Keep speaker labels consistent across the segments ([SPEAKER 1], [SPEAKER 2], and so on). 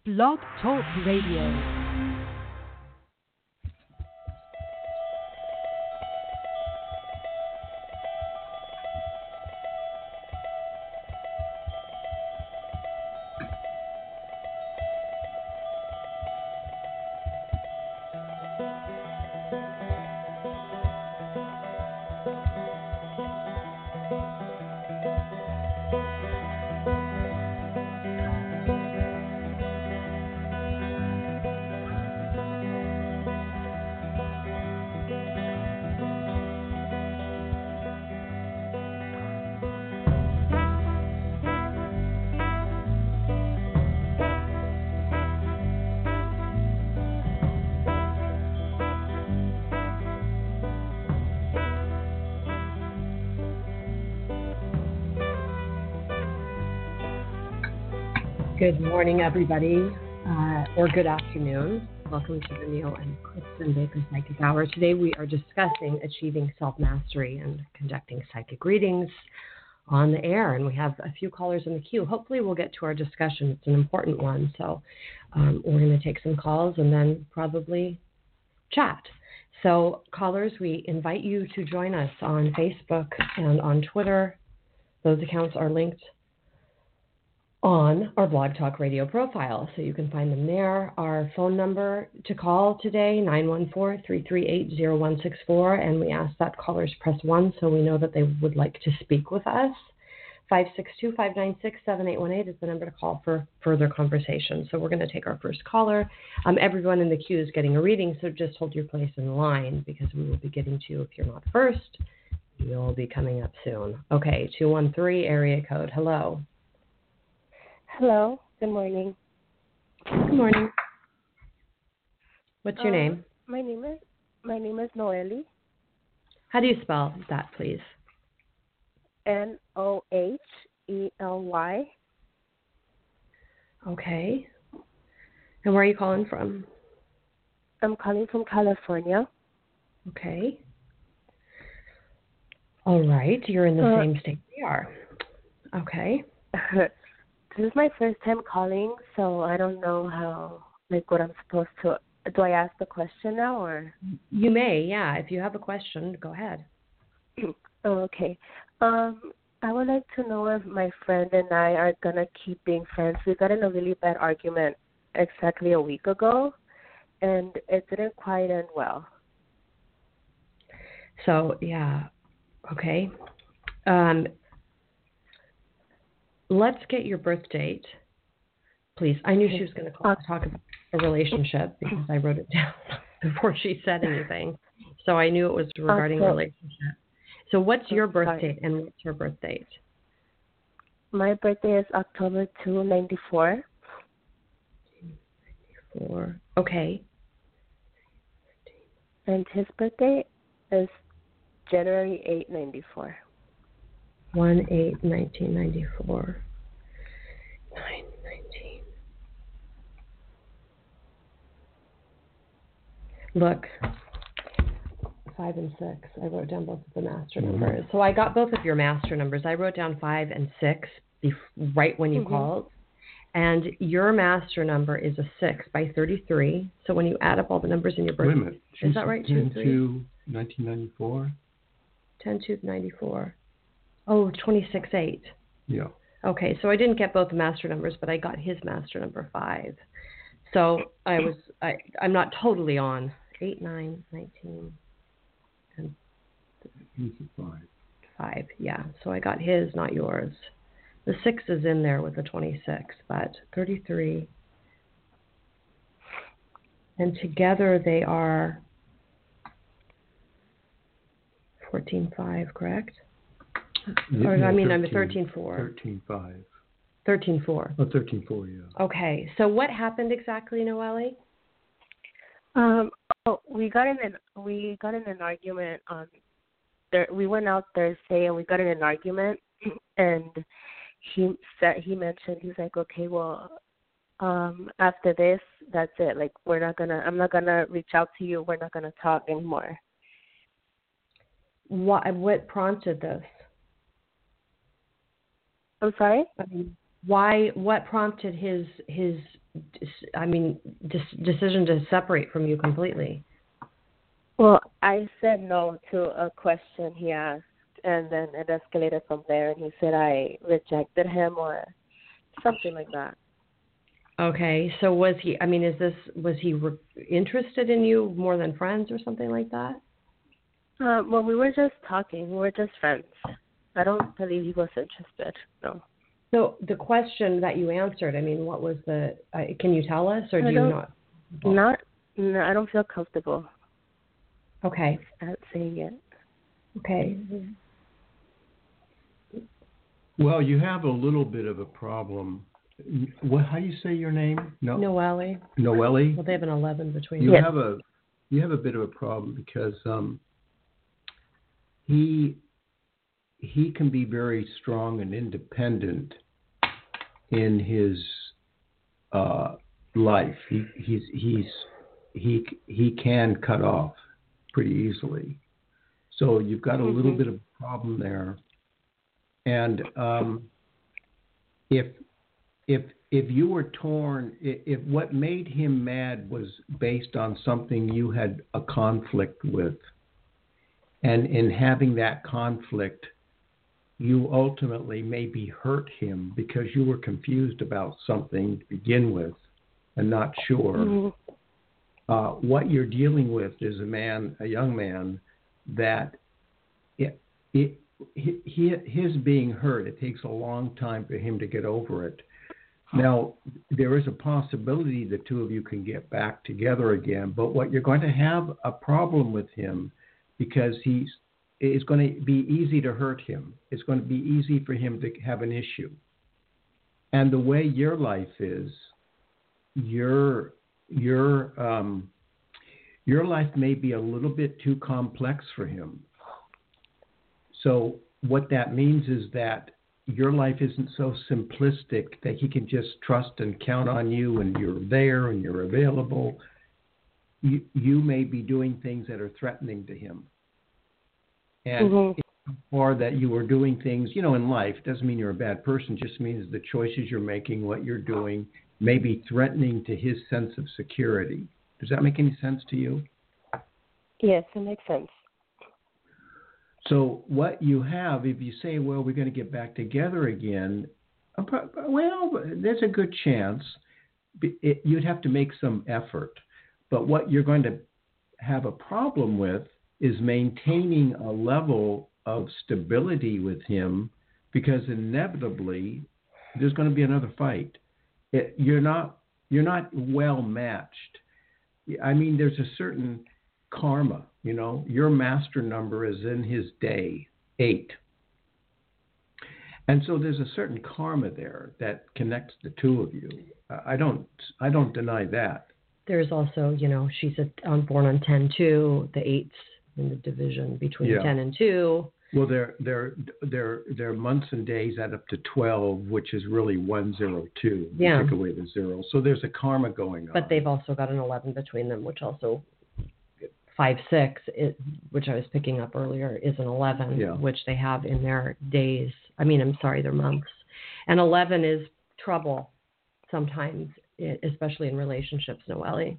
[SPEAKER 1] Blog Talk Radio. Good morning, everybody, or good afternoon. Welcome to the Neil and Kristen Baker Psychic Hour. Today we are discussing achieving self-mastery and conducting psychic readings on the air, and we have a few callers in the queue. Hopefully we'll get to our discussion. It's an important one, so we're going to take some calls and then probably chat. So callers, we invite you to join us on Facebook and on Twitter. Those accounts are linked on our Blog Talk Radio profile, so you can find them there. Our phone number to call today, 914-338-0164, and we ask that callers press 1 so we know that they would like to speak with us. 562-596-7818 is the number to call for further conversation. So we're going to take our first caller. Everyone in the queue is getting a reading, so just hold your place in line because we will be getting to you if you're not first. You'll be coming up soon. Okay, 213 area code. Hello.
[SPEAKER 2] Hello. Good morning.
[SPEAKER 1] Good morning. What's your name?
[SPEAKER 2] My name is Noely.
[SPEAKER 1] How do you spell that, please?
[SPEAKER 2] Nohely.
[SPEAKER 1] Okay. And where are you calling from?
[SPEAKER 2] I'm calling from California.
[SPEAKER 1] Okay. All right. You're in the same state we are. Okay.
[SPEAKER 2] This is my first time calling, so I don't know what I'm supposed to. Do I ask the question now, or?
[SPEAKER 1] You may, yeah. If you have a question, go ahead.
[SPEAKER 2] Okay. I would like to know if my friend and I are going to keep being friends. We got in a really bad argument exactly a week ago, and it didn't quite end well.
[SPEAKER 1] So, yeah. Okay. Let's get your birth date, please. I knew she was going to talk about a relationship because I wrote it down before she said anything. So I knew it was regarding a relationship. So what's your birth date and what's her birth date?
[SPEAKER 2] My birthday is October 2, 94.
[SPEAKER 1] 94. Okay.
[SPEAKER 2] And his birthday is January 8, 94.
[SPEAKER 1] 1/8/1994. 9/19. Look, 5 and 6. I wrote down both of the master numbers. So I got both of your master numbers. I wrote down 5 and 6 right when you called. And your master number is a 6 by 33. So when you add up all the numbers in your birthday,
[SPEAKER 3] wait a minute.
[SPEAKER 1] Is that right?
[SPEAKER 3] 10/2/1994.
[SPEAKER 1] 10/2/94. Oh, 26/8.
[SPEAKER 3] Yeah.
[SPEAKER 1] Okay, so I didn't get both the master numbers, but I got his master number 5. So I'm not totally on. 8, 9, 19, and
[SPEAKER 3] He's a
[SPEAKER 1] 5. Yeah, so I got his, not yours. The 6 is in there with the 26, but 33. And together they are 14/5, correct?
[SPEAKER 3] Yeah,
[SPEAKER 1] I'm
[SPEAKER 3] 13/4.
[SPEAKER 1] 13/4.
[SPEAKER 3] 13/4.
[SPEAKER 1] 13/4.
[SPEAKER 3] Oh, 13/4, yeah.
[SPEAKER 1] Okay, so what happened exactly, Noely?
[SPEAKER 2] We got in an argument on. We went out Thursday and we got in an argument, and he mentioned he's like, okay, well, after this, that's it. Like I'm not gonna reach out to you. We're not gonna talk anymore.
[SPEAKER 1] What prompted this?
[SPEAKER 2] I'm sorry?
[SPEAKER 1] Why? What prompted his decision to separate from you completely?
[SPEAKER 2] Well, I said no to a question he asked, and then it escalated from there, and he said I rejected him or something like that.
[SPEAKER 1] Okay, so was he? Was he interested in you more than friends or something like that?
[SPEAKER 2] Well, we were just talking. We were just friends. I don't believe he was interested. No.
[SPEAKER 1] So the question that you answered, what was the? Can you tell us, or do you not?
[SPEAKER 2] No, I don't feel comfortable.
[SPEAKER 1] Okay.
[SPEAKER 2] At saying it.
[SPEAKER 1] Okay.
[SPEAKER 3] Well, you have a little bit of a problem. How do you say your name?
[SPEAKER 1] Noelle.
[SPEAKER 3] Noelle?
[SPEAKER 1] Well, they have an 11 between
[SPEAKER 3] you.
[SPEAKER 1] them.
[SPEAKER 3] You have a bit of a problem because he can be very strong and independent in his life. He can cut off pretty easily. So you've got a little bit of a problem there. And if you were torn, if what made him mad was based on something you had a conflict with, and in having that conflict, you ultimately maybe hurt him because you were confused about something to begin with and not sure. What you're dealing with is a young man that his being hurt, it takes a long time for him to get over it. Now, there is a possibility the two of you can get back together again, but what you're going to have a problem with him because it's going to be easy to hurt him. It's going to be easy for him to have an issue. And the way your life is, your life may be a little bit too complex for him. So what that means is that your life isn't so simplistic that he can just trust and count on you and you're there and you're available. You may be doing things that are threatening to him. And or that you are doing things, in life, doesn't mean you're a bad person, just means the choices you're making, what you're doing, may be threatening to his sense of security. Does that make any sense to you?
[SPEAKER 2] Yes, it makes sense.
[SPEAKER 3] So what you have, if you say, well, we're going to get back together again, well, there's a good chance. You'd have to make some effort. But what you're going to have a problem with is maintaining a level of stability with him because inevitably there's going to be another fight. You're not well matched. There's a certain karma, your master number is in his day, 8. And so there's a certain karma there that connects the two of you. I don't deny that.
[SPEAKER 1] There's also, she's born on 10-2, the 8's in the division between 10 and 2.
[SPEAKER 3] Well, they're months and days add up to 12, which is really 102.
[SPEAKER 1] Yeah.
[SPEAKER 3] Take away the 0. So there's a karma going on.
[SPEAKER 1] But they've also got an 11 between them, which also 5-6, which I was picking up earlier, is an 11, which they have in their days. Their months. And 11 is trouble sometimes, especially in relationships, Noelle.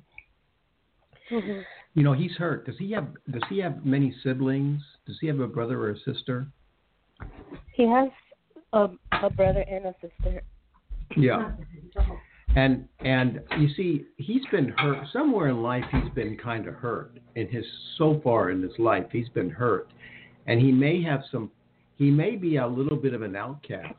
[SPEAKER 3] He's hurt. Does he have many siblings? Does he have a brother or a sister?
[SPEAKER 2] He has a brother and a sister.
[SPEAKER 3] Yeah. And you see, he's been hurt somewhere in life. He's been kind of hurt so far in his life. He's been hurt, and he may be a little bit of an outcast.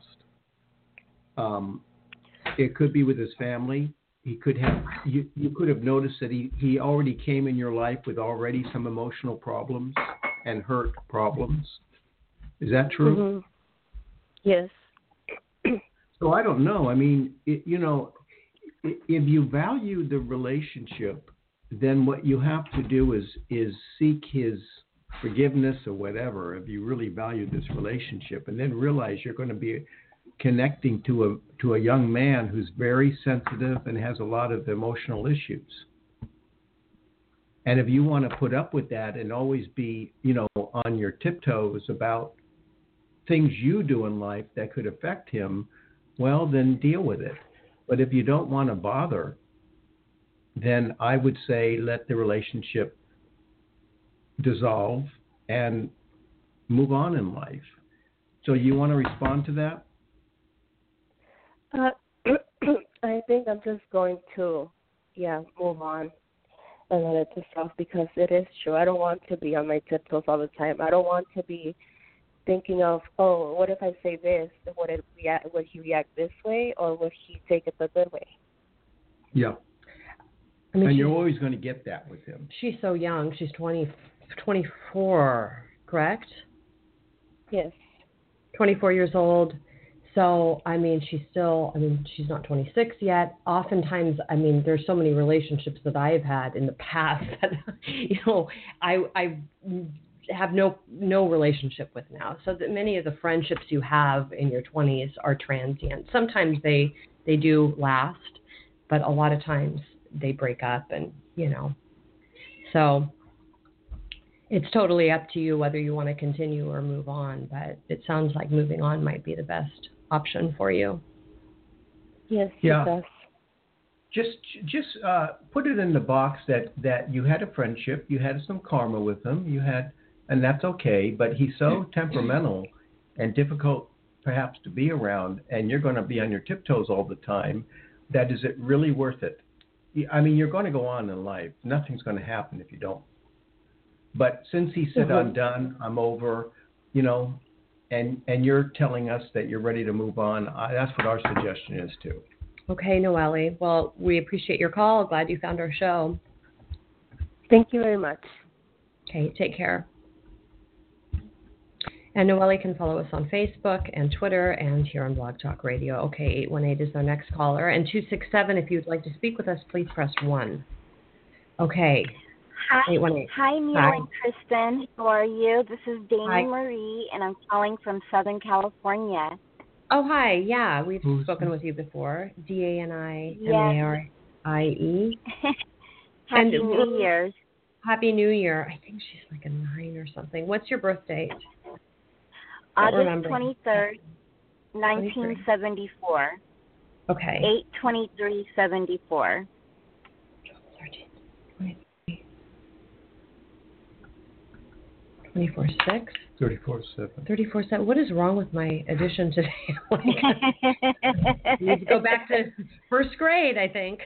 [SPEAKER 3] It could be with his family. He could have you could have noticed that he already came in your life with already some emotional problems and hurt problems. Is that true?
[SPEAKER 2] Yes.
[SPEAKER 3] So I don't know. If you value the relationship, then what you have to do is seek his forgiveness or whatever, if you really value this relationship, and then realize you're going to be connecting to a young man who's very sensitive and has a lot of emotional issues. And if you want to put up with that and always be, on your tiptoes about things you do in life that could affect him, well, then deal with it. But if you don't want to bother, then I would say let the relationship dissolve and move on in life. So you want to respond to that?
[SPEAKER 2] I think I'm just going to, move on and let it dissolve because it is true. I don't want to be on my tiptoes all the time. I don't want to be thinking of, oh, what if I say this? Would he react this way, or would he take it the good way?
[SPEAKER 3] Yeah.
[SPEAKER 1] I mean,
[SPEAKER 3] and you're always going to get that with him.
[SPEAKER 1] She's so young. She's 24, correct?
[SPEAKER 2] Yes.
[SPEAKER 1] 24 years old. So, I mean, she's not 26 yet. Oftentimes, I mean, there's so many relationships that I've had in the past that, I have no relationship with now. So that many of the friendships you have in your 20s are transient. Sometimes they do last, but a lot of times they break up and, so it's totally up to you whether you want to continue or move on, but it sounds like moving on might be the best option for you.
[SPEAKER 2] Yes,
[SPEAKER 3] yeah.
[SPEAKER 2] It does.
[SPEAKER 3] Just put it in the box that you had a friendship, you had some karma with him, and that's okay, but he's so temperamental and difficult perhaps to be around, and you're going to be on your tiptoes all the time, that is it really worth it? I mean, you're going to go on in life. Nothing's going to happen if you don't. But since he said, I'm done, I'm over, and you're telling us that you're ready to move on, that's what our suggestion is too.
[SPEAKER 1] Okay, Noelle. Well, we appreciate your call. Glad you found our show.
[SPEAKER 2] Thank you very much.
[SPEAKER 1] Okay, take care. And Noelle can follow us on Facebook and Twitter and here on Blog Talk Radio. Okay, 818 is our next caller. And 267, if you'd like to speak with us, please press 1. Okay.
[SPEAKER 4] Hi,
[SPEAKER 1] 818.
[SPEAKER 4] Hi, Neil and Kristen. How are you? This is Dana Marie, and I'm calling from Southern California.
[SPEAKER 1] Oh, hi. Yeah, we've spoken with you before. DANIMARIE.
[SPEAKER 4] Happy New Year's.
[SPEAKER 1] Happy New Year. I think she's like a 9 or something. What's your birth date?
[SPEAKER 4] August 23rd, 1974.
[SPEAKER 1] Okay.
[SPEAKER 4] 8/23/74.
[SPEAKER 1] 24/6?
[SPEAKER 3] 34/7.
[SPEAKER 1] 34/7. What is wrong with my addition today? I need to go back to first grade, I think.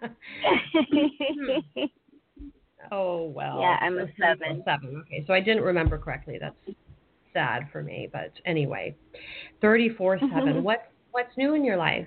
[SPEAKER 1] Oh, well.
[SPEAKER 4] Yeah, I'm a 7.
[SPEAKER 1] 7. Okay, so I didn't remember correctly. That's sad for me, but anyway. 34/7. What's new in your life?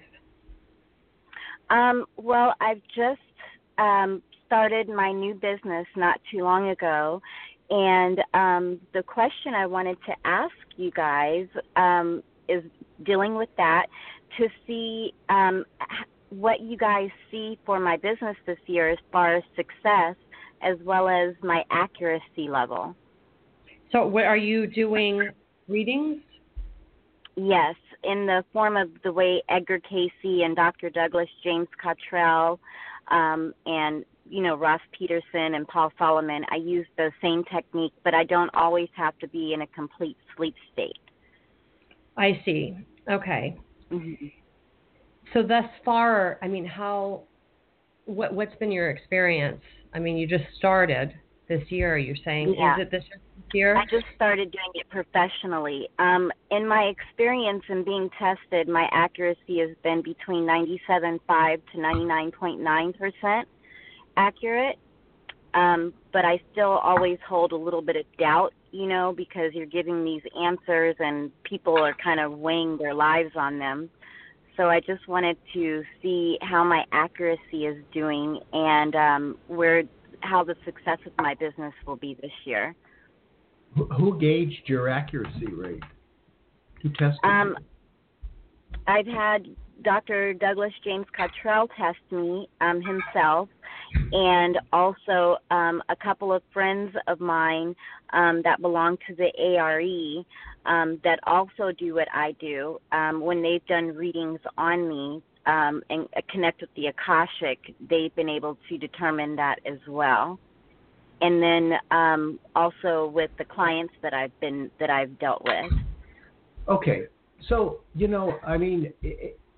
[SPEAKER 4] Well, I've just started my new business not too long ago. And the question I wanted to ask you guys is dealing with that, to see what you guys see for my business this year as far as success, as well as my accuracy level.
[SPEAKER 1] So what are you doing, readings?
[SPEAKER 4] Yes, in the form of the way Edgar Cayce and Dr. Douglas James Cottrell and Ross Peterson and Paul Solomon, I use the same technique, but I don't always have to be in a complete sleep state.
[SPEAKER 1] I see. Okay.
[SPEAKER 4] Mm-hmm.
[SPEAKER 1] So thus far, I mean, what's been your experience? I mean, you just started this year, you're saying.
[SPEAKER 4] Yeah.
[SPEAKER 1] Is it this year?
[SPEAKER 4] I just started doing it professionally. In my experience in being tested, my accuracy has been between 97.5 to 99.9% accurate, but I still always hold a little bit of doubt, because you're giving these answers and people are kind of weighing their lives on them. So I just wanted to see how my accuracy is doing and how the success of my business will be this year.
[SPEAKER 3] Who gauged your accuracy rate? Who tested you?
[SPEAKER 4] I've had Dr. Douglas James Cottrell test me himself, and also a couple of friends of mine that belong to the ARE that also do what I do. When they've done readings on me and connect with the Akashic, they've been able to determine that as well. And then also with the clients that I've dealt with.
[SPEAKER 3] Okay, so I mean,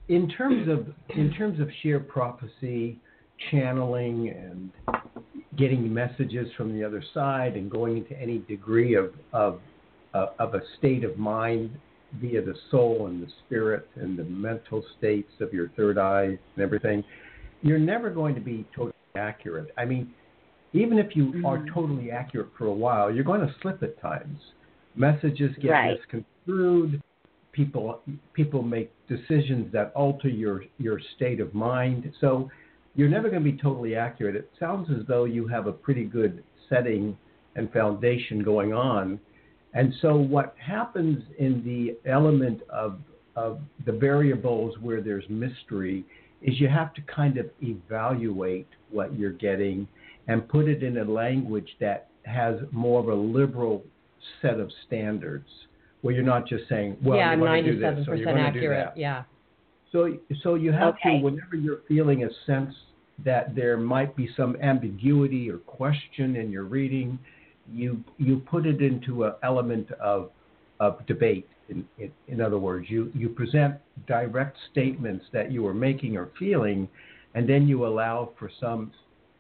[SPEAKER 3] in terms of sheer prophecy, channeling, and getting messages from the other side, and going into any degree of a state of mind via the soul and the spirit and the mental states of your third eye and everything, you're never going to be totally accurate. I mean, even if you are totally accurate for a while, you're going to slip at times. Messages get misconstrued. People make decisions that alter your state of mind. So you're never going to be totally accurate. It sounds as though you have a pretty good setting and foundation going on. And so what happens in the element of the variables where there's mystery is you have to kind of evaluate what you're getting and put it in a language that has more of a liberal set of standards, where you're not just saying, well, you're going to do this, so you're going to do that.
[SPEAKER 1] Yeah.
[SPEAKER 3] So you have to, whenever you're feeling a sense that there might be some ambiguity or question in your reading, you put it into an element of debate. In other words, you present direct statements that you are making or feeling, and then you allow for some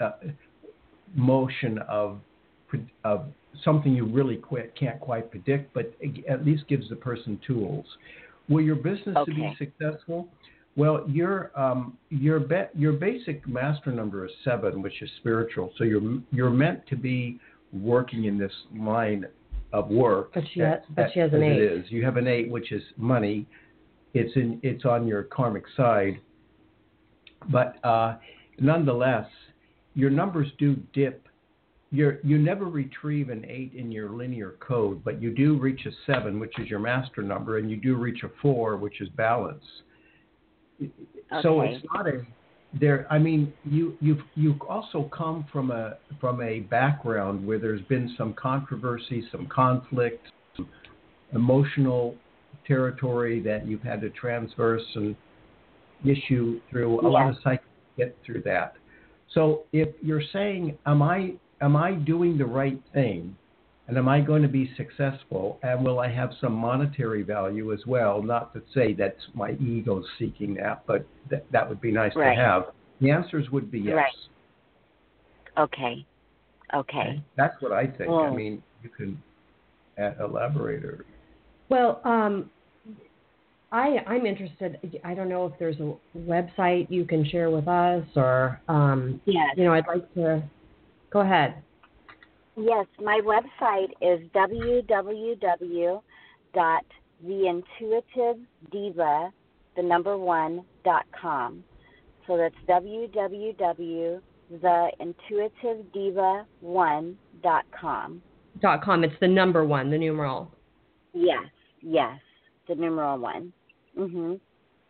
[SPEAKER 3] motion of something you really can't quite predict, but at least gives the person tools. Will your business to be successful? Well, your basic master number is 7, which is spiritual. So you're meant to be working in this line of work.
[SPEAKER 1] But she has an 8.
[SPEAKER 3] It is. You have an 8, which is money. It's on your karmic side, but nonetheless, your numbers do dip. You never retrieve an 8 in your linear code, but you do reach a 7, which is your master number, and you do reach a 4, which is balance. So it's not I mean, you also come from a background where there's been some controversy, some conflict, some emotional territory that you've had to transverse and issue through. A lot of psychics get through that. So if you're saying, am I doing the right thing, and am I going to be successful, and will I have some monetary value as well? Not to say that's my ego seeking that, but that would be nice to have. The answers would be yes.
[SPEAKER 4] Okay.
[SPEAKER 3] That's what I think. I mean, you can elaborate.
[SPEAKER 1] Well, I'm interested. I don't know if there's a website you can share with us, or I'd like to. Go ahead.
[SPEAKER 4] Yes, my website is www.theintuitivediva1.com. So that's www.theintuitivediva1.com.
[SPEAKER 1] .com. It's the number 1, the numeral.
[SPEAKER 4] Yes, the numeral 1. Mhm.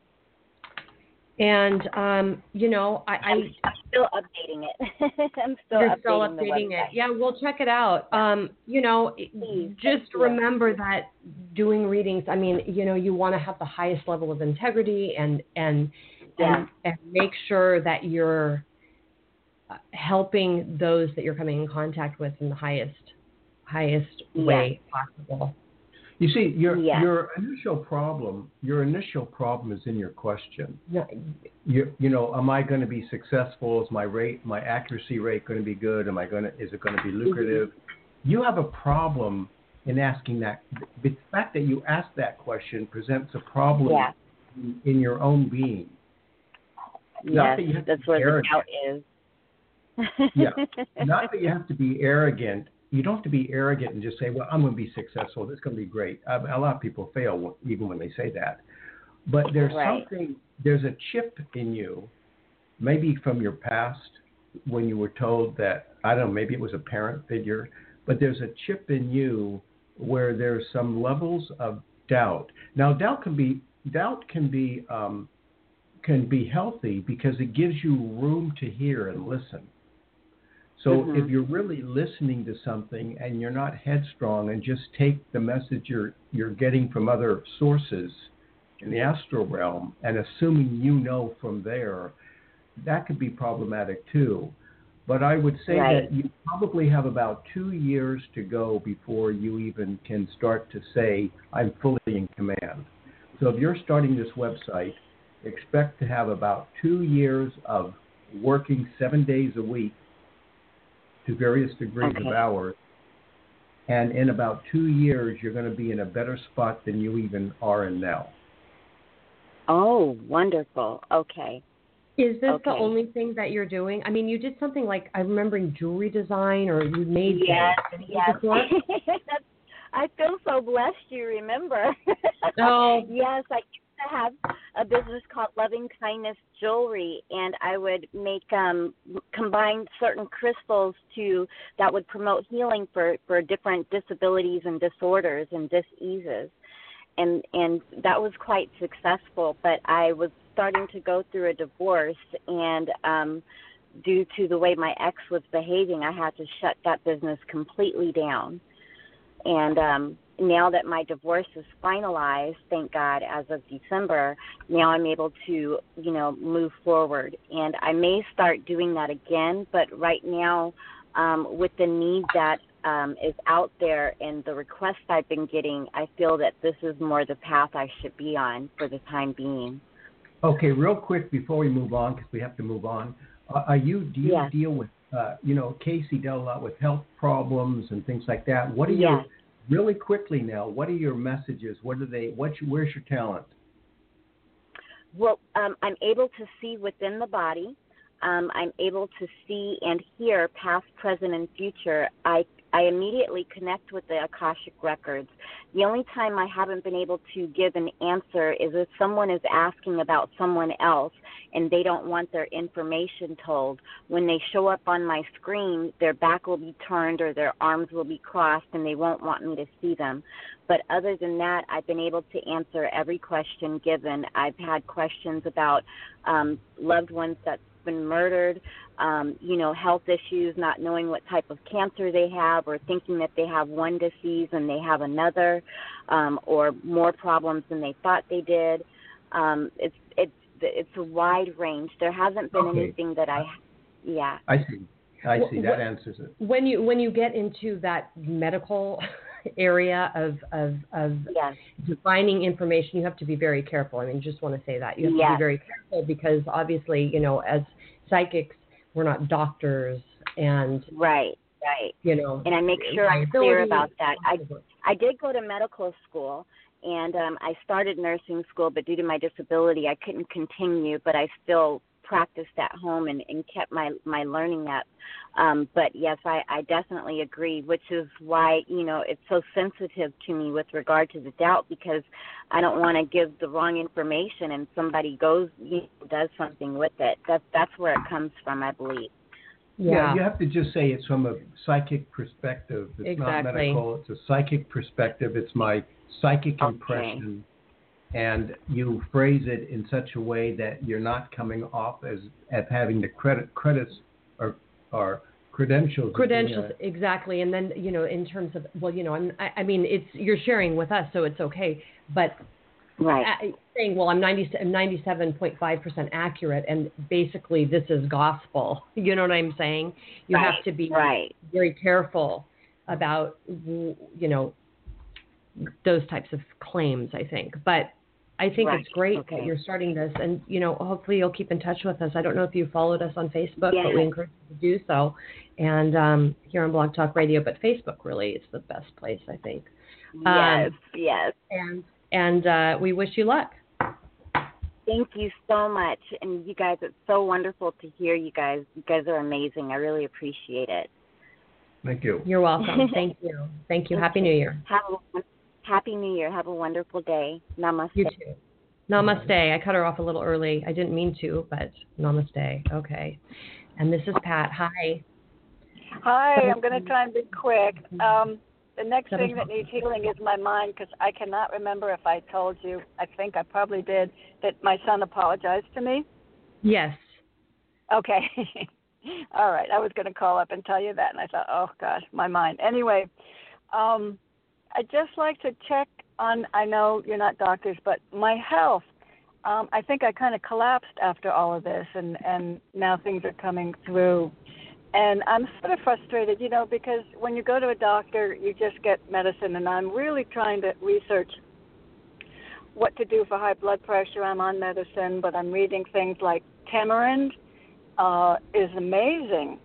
[SPEAKER 1] And I'm
[SPEAKER 4] still updating it.
[SPEAKER 1] You're still updating it. Yeah, we'll check it out. Just remember that doing readings, I mean, you want to have the highest level of integrity and make sure that you're helping those that you're coming in contact with in the highest way possible.
[SPEAKER 3] You see, your initial problem is in your question. Am I going to be successful? Is my accuracy rate going to be good? Is it going to be lucrative? You have a problem in asking that. The fact that you ask that question presents a problem in your own being.
[SPEAKER 4] Yes, that's where the doubt is.
[SPEAKER 3] Not that you have to be arrogant. You don't have to be arrogant and just say, well, I'm going to be successful. This is going to be great. A lot of people fail even when they say that. But there's there's a chip in you, maybe from your past when you were told that, I don't know, maybe it was a parent figure, but there's a chip in you where there's some levels of doubt. Now, doubt can be healthy because it gives you room to hear and listen. So if you're really listening to something and you're not headstrong and just take the message you're getting from other sources in the astral realm and assuming from there, that could be problematic too. But I would say that you probably have about 2 years to go before you even can start to say, I'm fully in command. So if you're starting this website, expect to have about 2 years of working 7 days a week to various degrees of hours. And in about 2 years, you're going to be in a better spot than you even are in now.
[SPEAKER 4] Oh, wonderful. Okay.
[SPEAKER 1] Is this the only thing that you're doing? I mean, you did something like, I'm remembering jewelry design, or you made
[SPEAKER 4] Yes. I feel so blessed you remember.
[SPEAKER 1] Oh.
[SPEAKER 4] Yes, I used to have a business called Loving Kindness Jewelry, and I would make combine certain crystals that would promote healing for different disabilities and disorders and diseases. And that was quite successful, but I was starting to go through a divorce, and due to the way my ex was behaving, I had to shut that business completely down. And now that my divorce is finalized, thank God, as of December, now I'm able to, move forward. And I may start doing that again, but right now, with the need that is out there and the requests I've been getting, I feel that this is more the path I should be on for the time being.
[SPEAKER 3] Okay, real quick before we move on, because we have to move on, do you deal with, Casey dealt a lot with health problems and things like that. What are your, really quickly now, what are your messages? Where's your talent?
[SPEAKER 4] Well, I'm able to see within the body. I'm able to see and hear past, present, and future. I immediately connect with the Akashic Records. The only time I haven't been able to give an answer is if someone is asking about someone else and they don't want their information told. When they show up on my screen, their back will be turned or their arms will be crossed and they won't want me to see them. But other than that, I've been able to answer every question given. I've had questions about loved ones that's been murdered, health issues, not knowing what type of cancer they have, or thinking that they have one disease and they have another, or more problems than they thought they did. It's a wide range. There hasn't been anything that I see.
[SPEAKER 3] That answers it.
[SPEAKER 1] When you get into that medical area of defining information, you have to be very careful. I mean, just want to say that you have to be very careful because obviously, as psychics, we're not doctors, and
[SPEAKER 4] right. And I make sure I'm clear about that. I did go to medical school, and I started nursing school, but due to my disability, I couldn't continue. But I still practiced at home and kept my learning up. But yes, I definitely agree, which is why, it's so sensitive to me with regard to the doubt, because I don't want to give the wrong information and somebody goes, does something with it. That's where it comes from, I believe.
[SPEAKER 3] Yeah, you have to just say it's from a psychic perspective. It's not medical. It's a psychic perspective. It's my psychic impression. And you phrase it in such a way that you're not coming off as having the credits or credentials.
[SPEAKER 1] Credentials, exactly. And then, in terms of, you're sharing with us, so it's okay. But saying, well, I'm 97.5% accurate, and basically this is gospel. You know what I'm saying? You have to be very careful about, those types of claims, I think. But I think it's great that you're starting this, and, hopefully you'll keep in touch with us. I don't know if you followed us on Facebook, but we encourage you to do so. And here on Blog Talk Radio, but Facebook really is the best place, I think.
[SPEAKER 4] Yes.
[SPEAKER 1] And we wish you luck.
[SPEAKER 4] Thank you so much. And you guys, it's so wonderful to hear you guys. You guys are amazing. I really appreciate it.
[SPEAKER 3] Thank you.
[SPEAKER 1] You're welcome. Thank you. Thank you. Happy New Year.
[SPEAKER 4] Happy New Year. Have a wonderful day. Namaste.
[SPEAKER 1] You too. Namaste. I cut her off a little early. I didn't mean to, but namaste. Okay. And this is Pat. Hi.
[SPEAKER 5] Hi. I'm going to try and be quick. The next thing that needs healing is my mind, because I cannot remember if I told you, I think I probably did, that my son apologized to me.
[SPEAKER 1] Yes.
[SPEAKER 5] Okay. All right. I was going to call up and tell you that, and I thought, oh, gosh, my mind. Anyway, I'd just like to check on, I know you're not doctors, but my health. I think I kind of collapsed after all of this, and now things are coming through. And I'm sort of frustrated, because when you go to a doctor, you just get medicine, and I'm really trying to research what to do for high blood pressure. I'm on medicine, but I'm reading things like tamarind is amazing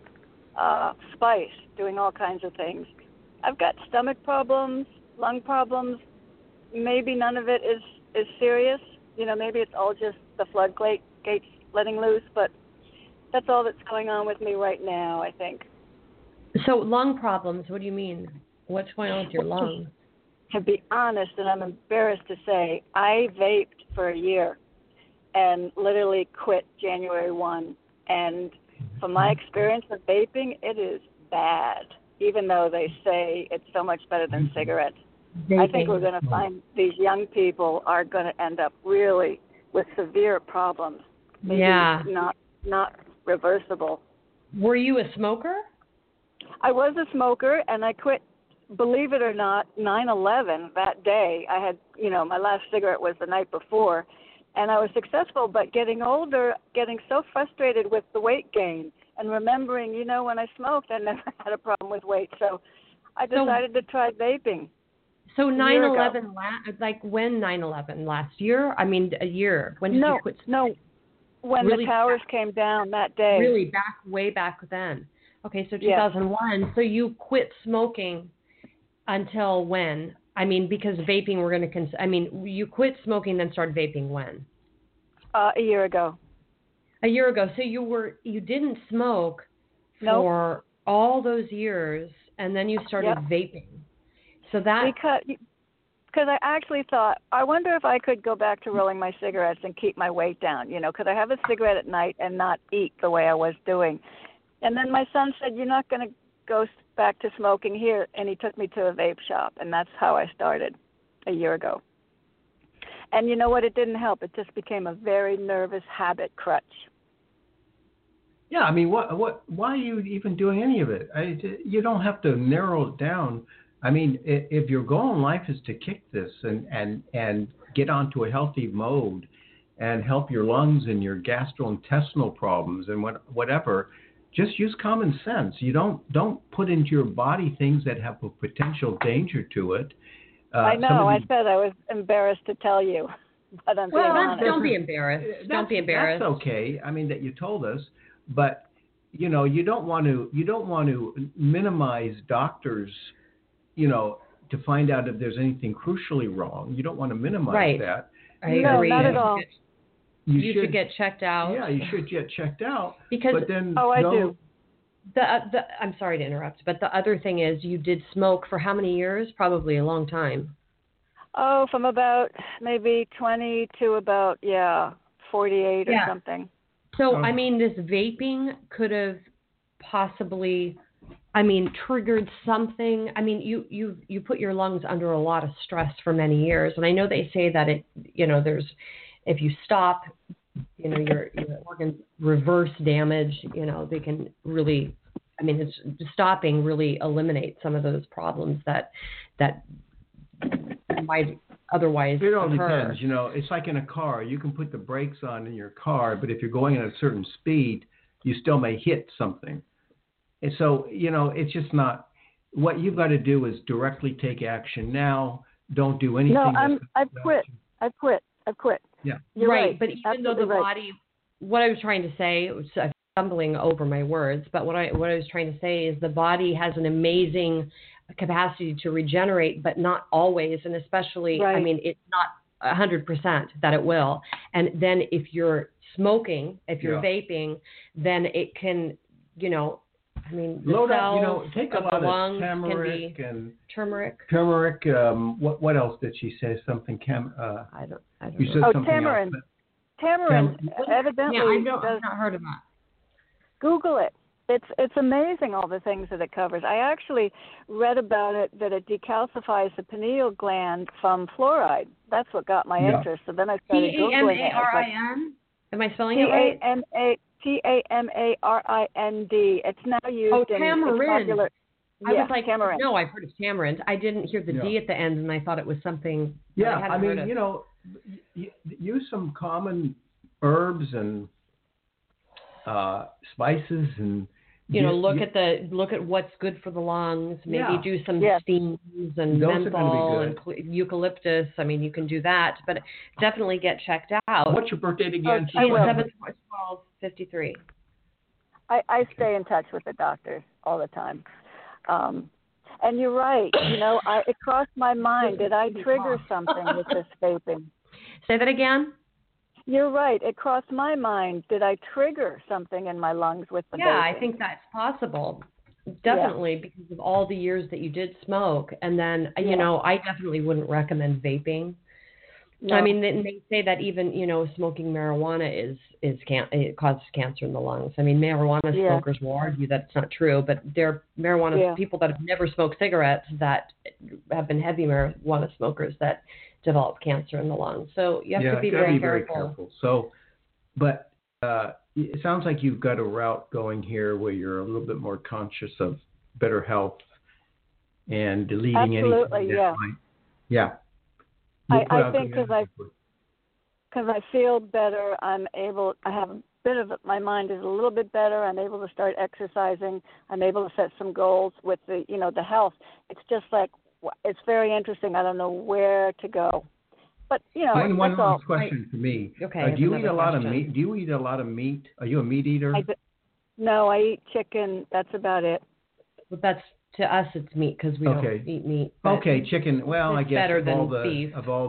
[SPEAKER 5] spice, doing all kinds of things. I've got stomach problems, lung problems. Maybe none of it is serious. Maybe it's all just the floodgates letting loose, but that's all that's going on with me right now, I think.
[SPEAKER 1] So lung problems, what do you mean? What's going on with your lungs?
[SPEAKER 5] To be honest, and I'm embarrassed to say, I vaped for a year and literally quit January 1. And from my experience with vaping, it is bad, even though they say it's so much better than cigarettes. Vaping. I think we're going to find these young people are going to end up really with severe problems. Maybe not reversible.
[SPEAKER 1] Were you a smoker?
[SPEAKER 5] I was a smoker, and I quit, believe it or not, 9/11 that day. I had, my last cigarette was the night before, and I was successful, but getting older, getting so frustrated with the weight gain, and remembering, when I smoked, I never had a problem with weight, so I decided to try vaping.
[SPEAKER 1] So 9/11, like when 9/11? Last year? I mean, a year. When did you quit smoking?
[SPEAKER 5] No, when really the towers came down that day.
[SPEAKER 1] Really, way back then. Okay, so 2001. Yes. So you quit smoking until when? I mean, because vaping, we're going to you quit smoking, then started vaping when?
[SPEAKER 5] A year ago.
[SPEAKER 1] A year ago. So you didn't smoke for all those years, and then you started vaping. So that
[SPEAKER 5] because I actually thought, I wonder if I could go back to rolling my cigarettes and keep my weight down. Could I have a cigarette at night and not eat the way I was doing? And then my son said, "You're not going to go back to smoking here," and he took me to a vape shop, and that's how I started a year ago. And you know what? It didn't help. It just became a very nervous habit crutch.
[SPEAKER 3] Yeah, I mean, why are you even doing any of it? You don't have to narrow it down. I mean, if your goal in life is to kick this and get onto a healthy mode and help your lungs and your gastrointestinal problems and whatever, just use common sense. You don't put into your body things that have a potential danger to it.
[SPEAKER 5] I know. I said I was embarrassed to tell you, but I'm being honest.
[SPEAKER 1] Don't be embarrassed. Don't be embarrassed.
[SPEAKER 3] That's okay. I mean, that you told us, but you don't want to minimize doctors. To find out if there's anything crucially wrong. You don't want to minimize that.
[SPEAKER 1] I agree.
[SPEAKER 5] No, not at all.
[SPEAKER 1] You should get checked out.
[SPEAKER 3] Yeah, you should get checked out.
[SPEAKER 1] But
[SPEAKER 3] then,
[SPEAKER 5] I do.
[SPEAKER 1] I'm sorry to interrupt, but the other thing is you did smoke for how many years? Probably a long time.
[SPEAKER 5] Oh, from about maybe 20 to about, 48 or something.
[SPEAKER 1] So, I mean, this vaping could have possibly... triggered something. I mean, you put your lungs under a lot of stress for many years, and I know they say that there's, if you stop, your organs reverse damage. They can really, stopping really eliminates some of those problems that might otherwise
[SPEAKER 3] occur. It all
[SPEAKER 1] occur.
[SPEAKER 3] depends. It's like in a car. You can put the brakes on in your car, but if you're going at a certain speed, you still may hit something. And so, it's just not, what you've got to do is directly take action now. Don't do anything.
[SPEAKER 5] No, I've quit.
[SPEAKER 3] Yeah.
[SPEAKER 5] You're right.
[SPEAKER 1] But even though the body, what I was trying to say, I'm stumbling over my words, but what I was trying to say is the body has an amazing capacity to regenerate, but not always. And especially, it's not 100% that it will. And then if you're smoking, if you're vaping, then it can,
[SPEAKER 3] load up, take a lot of turmeric and turmeric. What else did she say? Something
[SPEAKER 1] I don't
[SPEAKER 3] you
[SPEAKER 1] know.
[SPEAKER 3] said something
[SPEAKER 5] tamarind.
[SPEAKER 3] else.
[SPEAKER 5] Tamarind evidently.
[SPEAKER 1] Yeah, I've not heard of that.
[SPEAKER 5] Google it. It's amazing all the things that it covers. I actually read about it that it decalcifies the pineal gland from fluoride. That's what got my interest. So then I started Googling it.
[SPEAKER 1] Tamarind? Am I spelling it right?
[SPEAKER 5] Tamarind. It's now used in popular.
[SPEAKER 1] I was like, tamarind. No, I've heard of tamarind. I didn't hear the D at the end, and I thought it was something.
[SPEAKER 3] Yeah, I mean, use some common herbs and spices, and
[SPEAKER 1] look at what's good for the lungs. Maybe do some steams and
[SPEAKER 3] Those
[SPEAKER 1] menthol
[SPEAKER 3] are
[SPEAKER 1] and
[SPEAKER 3] gonna be
[SPEAKER 1] eucalyptus. I mean, you can do that, but definitely get checked out.
[SPEAKER 3] What's your birth date again?
[SPEAKER 1] 7/12/53.
[SPEAKER 5] I stay in touch with the doctors all the time. And you're right. It crossed my mind. Did I trigger something with this vaping?
[SPEAKER 1] Say that again.
[SPEAKER 5] You're right. It crossed my mind. Did I trigger something in my lungs with the vaping?
[SPEAKER 1] Yeah, I think that's possible. Definitely, because of all the years that you did smoke. And then, I definitely wouldn't recommend vaping. No. I mean, they say that even, smoking marijuana it causes cancer in the lungs. I mean, marijuana smokers will argue that it's not true, but there are marijuana people that have never smoked cigarettes that have been heavy marijuana smokers that develop cancer in the lungs. So you have to be very careful.
[SPEAKER 3] So, but it sounds like you've got a route going here where you're a little bit more conscious of better health and deleting anything that might. Yeah.
[SPEAKER 5] I think because I feel better, I have a bit of my mind is a little bit better. I'm able to start exercising. I'm able to set some goals with the health. It's just like, it's very interesting. I don't know where to go. But,
[SPEAKER 3] one last question for me.
[SPEAKER 1] Okay.
[SPEAKER 3] Do you eat a lot of meat? Do you eat a lot of meat? Are you a meat eater?
[SPEAKER 5] No, I eat chicken. That's about it.
[SPEAKER 1] Well, to us, it's meat because we don't eat meat.
[SPEAKER 3] Okay, chicken. Well, I guess
[SPEAKER 1] better than beef.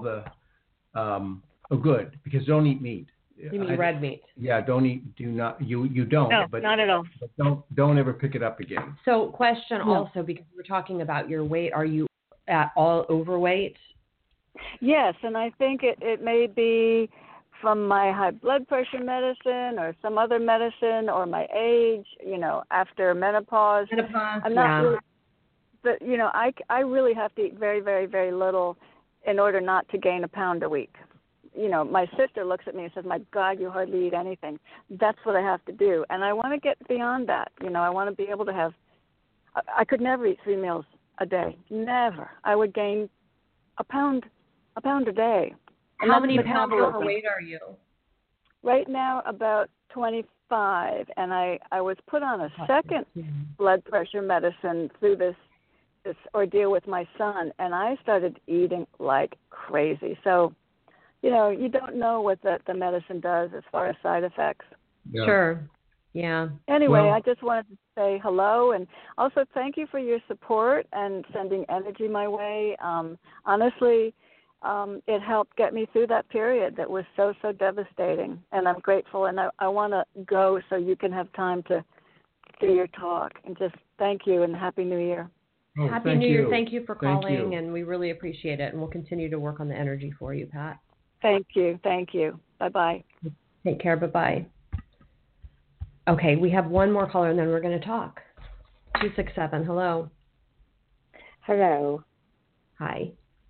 [SPEAKER 3] Good, because don't eat meat.
[SPEAKER 1] You mean red meat?
[SPEAKER 3] Yeah, you don't.
[SPEAKER 5] No,
[SPEAKER 3] but
[SPEAKER 5] not at all.
[SPEAKER 3] But don't ever pick it up again.
[SPEAKER 1] So, question also, because we're talking about your weight, are you at all overweight?
[SPEAKER 5] Yes, and I think it may be from my high blood pressure medicine or some other medicine or my age, after menopause. I'm not really, but, I really have to eat very, very, very little in order not to gain a pound a week. My sister looks at me and says, my God, you hardly eat anything. That's what I have to do. And I want to get beyond that. I want to be able to have, I could never eat 3 meals a day. Never. I would gain a pound a day. And
[SPEAKER 1] how many pounds overweight are you?
[SPEAKER 5] Right now, about 25. And I was put on a second blood pressure medicine through this ordeal with my son, and I started eating like crazy. So, you don't know what the medicine does as far as side effects.
[SPEAKER 3] Yeah.
[SPEAKER 1] Sure. Yeah.
[SPEAKER 5] Anyway, I just wanted to say hello, and also thank you for your support and sending energy my way. Honestly, it helped get me through that period that was so devastating, and I'm grateful, and I want to go so you can have time to do your talk. And just thank you, and Happy New Year.
[SPEAKER 3] Oh,
[SPEAKER 1] Happy New Year. Thank you for calling, and we really appreciate it, and we'll continue to work on the energy for you, Pat.
[SPEAKER 5] Thank you. Bye-bye.
[SPEAKER 1] Take care. Bye-bye. Okay, we have one more caller, and then we're going to talk. 267, hello.
[SPEAKER 6] Hello.
[SPEAKER 1] Hi.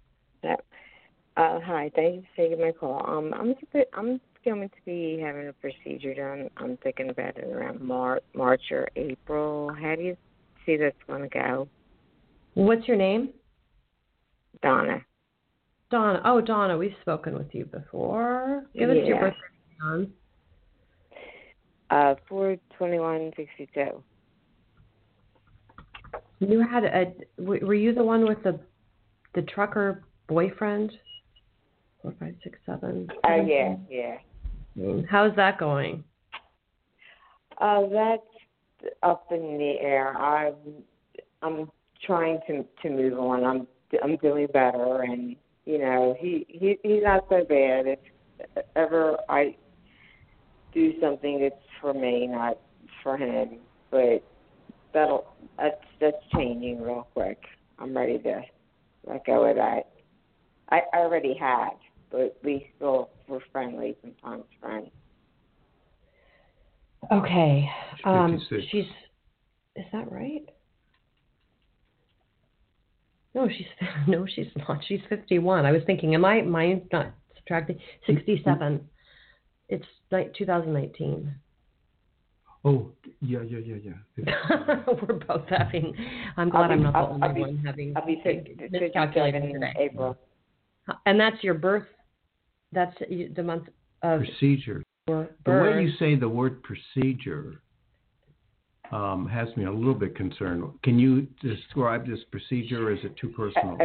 [SPEAKER 6] Hi, thank you for taking my call. I'm going to be having a procedure done. I'm thinking about it around March or April. How do you see that's going to go?
[SPEAKER 1] What's your name?
[SPEAKER 6] Donna.
[SPEAKER 1] Oh, Donna, we've spoken with you before. Give us your birthday, Donna.
[SPEAKER 6] 4/21/62.
[SPEAKER 1] You had were you the one with the trucker boyfriend? 4, 5, 6, 7.
[SPEAKER 6] Yeah.
[SPEAKER 1] How's that going?
[SPEAKER 6] That's up in the air. I'm trying to move on. I'm doing better, and he's not so bad. If ever I do something, it's for me, not for him. But that's changing real quick. I'm ready to let go of that. I already had, but we still were friendly, sometimes friends.
[SPEAKER 1] Okay.
[SPEAKER 3] 56.
[SPEAKER 1] Is that right? No, she's not. She's 51. I was thinking, mine's not subtracting. 67. It's like 2019.
[SPEAKER 3] Oh, yeah.
[SPEAKER 1] We're both having. I'm glad I'm not the only one having.
[SPEAKER 6] I'll be miscalculating in April.
[SPEAKER 1] And that's your birth. That's the month of
[SPEAKER 3] procedure.
[SPEAKER 1] Birth.
[SPEAKER 3] The way you say the word procedure, has me a little bit concerned. Can you describe this procedure, or is it too personal?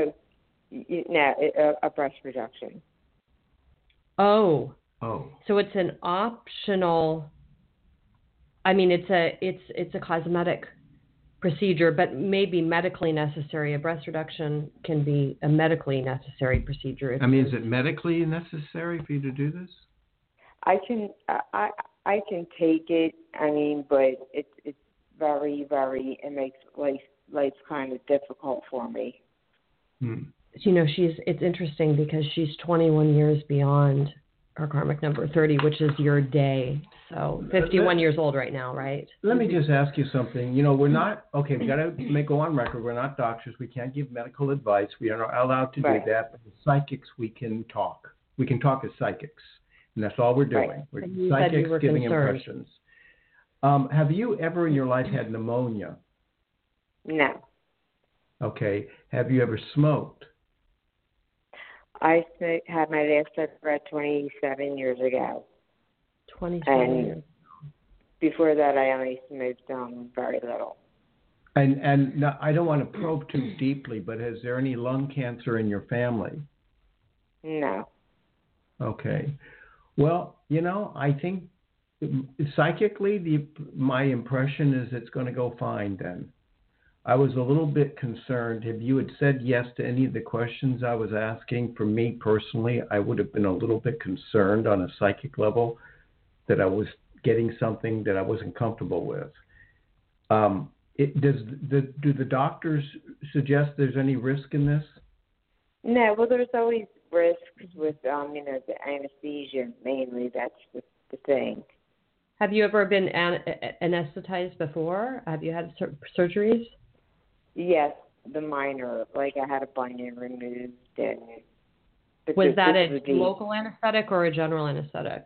[SPEAKER 6] A breast reduction.
[SPEAKER 1] Oh.
[SPEAKER 3] Oh.
[SPEAKER 1] So it's an optional. I mean, it's a cosmetic procedure, but maybe medically necessary. A breast reduction can be a medically necessary procedure.
[SPEAKER 3] I mean, is it medically necessary for you to do this?
[SPEAKER 6] I can take it. I mean, but it's very, very. It makes life kind of difficult for me.
[SPEAKER 1] You know, it's interesting because she's 21 years beyond her karmic number 30, which is your day. So 51 years old right now, right?
[SPEAKER 3] Let me just ask you something. You know, we're not, okay, we got to go on record. We're not doctors. We can't give medical advice. We are not allowed to do that. But as psychics, we can talk. We can talk as psychics. And that's all we're doing. We're psychics giving impressions. Have you ever in your life had pneumonia?
[SPEAKER 6] No.
[SPEAKER 3] Okay. Have you ever smoked?
[SPEAKER 6] I had my last cigarette 27 years ago.
[SPEAKER 1] 27 years.
[SPEAKER 6] Before that, I only smoked very little.
[SPEAKER 3] And now, I don't want to probe too deeply, but is there any lung cancer in your family?
[SPEAKER 6] No.
[SPEAKER 3] Okay. Well, you know, I think psychically, my impression is it's going to go fine then. I was a little bit concerned. If you had said yes to any of the questions I was asking, for me personally, I would have been a little bit concerned on a psychic level that I was getting something that I wasn't comfortable with. Do the doctors suggest there's any risk in this?
[SPEAKER 6] No, well, there's always risks with, the anesthesia mainly. That's the thing.
[SPEAKER 1] Have you ever been anesthetized before? Have you had surgeries?
[SPEAKER 6] Yes, the minor. Like I had a bunion removed.
[SPEAKER 1] Was that a local anesthetic or a general anesthetic?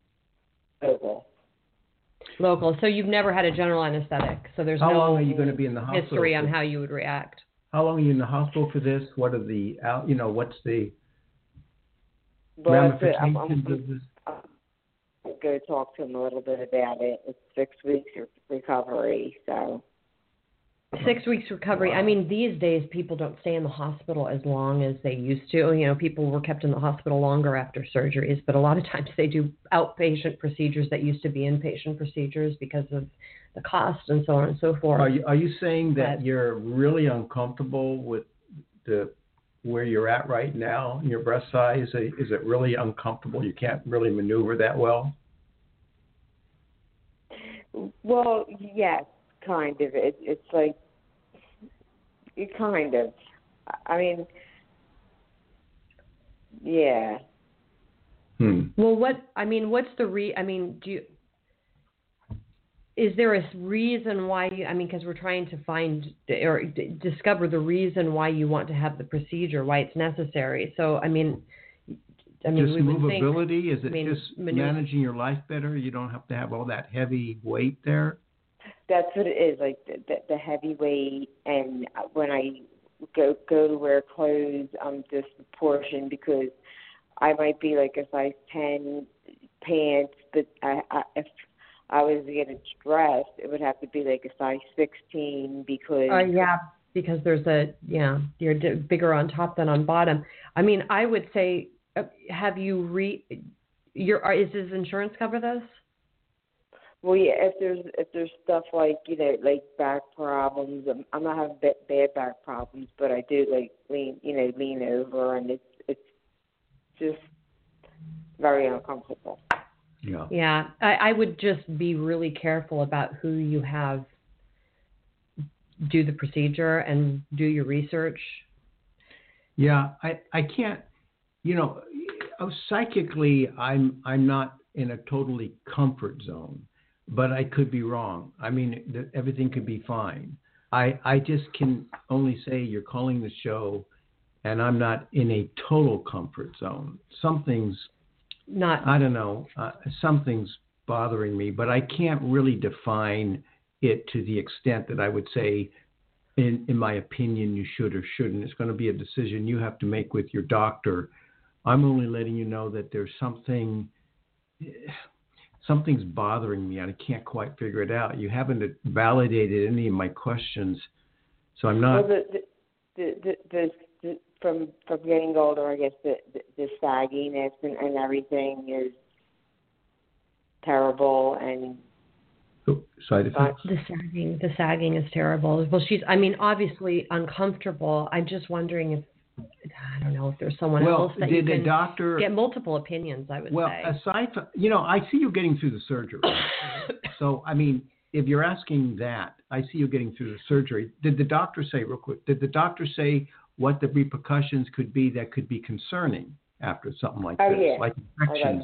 [SPEAKER 1] Local. So you've never had a general anesthetic. So there's
[SPEAKER 3] How long are you going to be in the hospital?
[SPEAKER 1] History on how you would react.
[SPEAKER 3] How long are you in the hospital for this? What are the, what's the ramifications of this?
[SPEAKER 6] I'll go talk to him a little bit about it. It's 6 weeks of recovery, so.
[SPEAKER 1] 6 weeks recovery.
[SPEAKER 3] Wow.
[SPEAKER 1] I mean, these days people don't stay in the hospital as long as they used to. You know, people were kept in the hospital longer after surgeries, but a lot of times they do outpatient procedures that used to be inpatient procedures because of the cost and so on and so forth.
[SPEAKER 3] Are you saying that you're really uncomfortable with where you're at right now in your breast size? Is it really uncomfortable? You can't really maneuver that well?
[SPEAKER 6] Well, yes. Kind of. It's like, you kind of. I mean, yeah.
[SPEAKER 1] Well, what's the is there a reason why because we're trying to find or discover the reason why you want to have the procedure, why it's necessary. So, just
[SPEAKER 3] movability? Is it just managing your life better? You don't have to have all that heavy weight there?
[SPEAKER 6] That's what it is, like the heavy weight, and when I go to wear clothes, I'm disproportionate because I might be like a size 10 pants, but if I was to get a dress, it would have to be like a size 16 because... because there's you're bigger on top than on bottom. I mean, I would say, have you is his insurance cover this? Well, yeah, if there's stuff like, like back problems, I'm not having bad back problems, but I do like lean over, and it's just very uncomfortable.
[SPEAKER 3] Yeah.
[SPEAKER 1] Yeah, I would just be really careful about who you have do the procedure and do your research.
[SPEAKER 3] Yeah, I can't, psychically, I'm not in a totally comfort zone. But I could be wrong. I mean, everything could be fine. I just can only say you're calling the show, and I'm not in a total comfort zone. Something's bothering me, but I can't really define it to the extent that I would say, in my opinion, you should or shouldn't. It's going to be a decision you have to make with your doctor. I'm only letting you know that there's something... something's bothering me and I can't quite figure it out. You haven't validated any of my questions, so I'm not.
[SPEAKER 6] Well, the from getting older, I guess the sagginess and everything is terrible and
[SPEAKER 3] Side effects.
[SPEAKER 1] The sagging is terrible. Well, obviously uncomfortable. I'm just wondering if, I don't know, if there's someone else that you can get multiple opinions, I would say.
[SPEAKER 3] Well, aside from, I see you getting through the surgery. So, if you're asking that, I see you getting through the surgery. Did the doctor say, real quick, what the repercussions could be that could be concerning after something like this?
[SPEAKER 6] Yeah.
[SPEAKER 3] Like infections?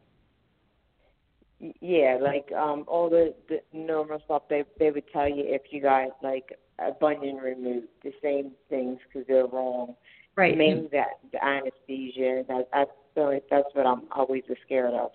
[SPEAKER 6] Yeah, like all the normal stuff they would tell you if you got like a bunion removed, the same things could go wrong.
[SPEAKER 1] Right.
[SPEAKER 6] Mainly the anesthesia. That's what I'm always scared of.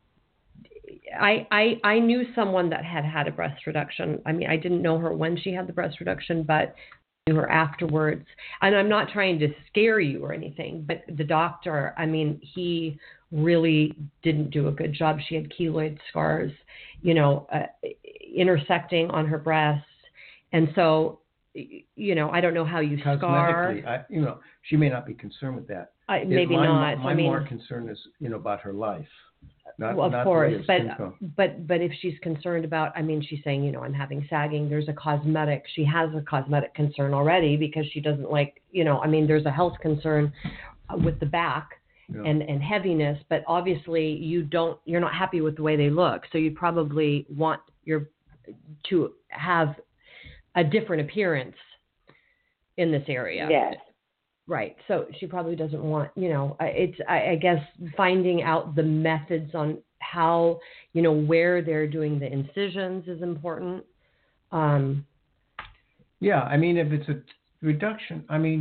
[SPEAKER 1] I knew someone that had a breast reduction. I didn't know her when she had the breast reduction, but I knew her afterwards. And I'm not trying to scare you or anything, but the doctor, he really didn't do a good job. She had keloid scars, intersecting on her breasts. And so, I don't know how you scar.
[SPEAKER 3] She may not be concerned with that.
[SPEAKER 1] Maybe not.
[SPEAKER 3] My more concern is, about her life.
[SPEAKER 1] Of course, but if she's concerned about, she's saying, I'm having sagging. She has a cosmetic concern already because she doesn't like, there's a health concern with the back. Yeah. And heaviness, but obviously you're not happy with the way they look. So you probably want to have a different appearance in this area.
[SPEAKER 6] Yes.
[SPEAKER 1] Right. So she probably doesn't want, I guess finding out the methods on how, where they're doing the incisions is important.
[SPEAKER 3] Yeah. If it's a reduction,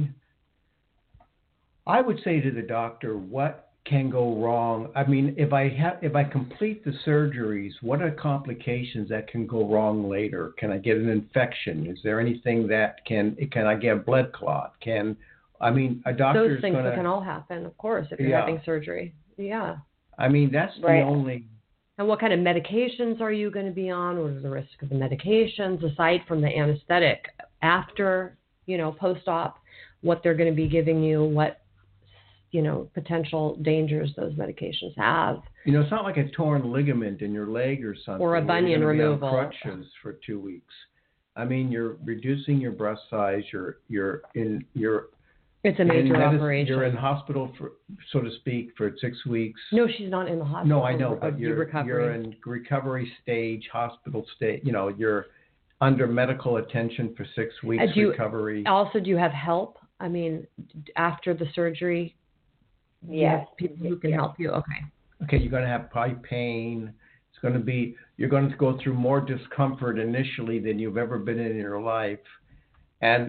[SPEAKER 3] I would say to the doctor, what can go wrong? If I complete the surgeries, what are complications that can go wrong later? Can I get an infection? Is there anything that can I get a blood clot? A doctor
[SPEAKER 1] those things that can all happen, of course, if you're having surgery. Yeah.
[SPEAKER 3] That's
[SPEAKER 6] right.
[SPEAKER 3] The only.
[SPEAKER 1] And what kind of medications are you going to be on? What is the risk of the medications aside from the anesthetic after, post-op, what they're going to be giving you, what potential dangers those medications have.
[SPEAKER 3] It's not like a torn ligament in your leg or something.
[SPEAKER 1] Or a bunion removal.
[SPEAKER 3] Be on crutches for 2 weeks. You're reducing your breast size.
[SPEAKER 1] It's a major operation.
[SPEAKER 3] You're in hospital for, so to speak, for 6 weeks.
[SPEAKER 1] No, she's not in the hospital.
[SPEAKER 3] No, I know, but you're in recovery stage, hospital stage. You're under medical attention for 6 weeks recovery.
[SPEAKER 1] Also, do you have help? After the surgery.
[SPEAKER 6] Yes.
[SPEAKER 1] People who can help you. Okay.
[SPEAKER 3] Okay, you're going to have probably pain. You're going to go through more discomfort initially than you've ever been in your life. And,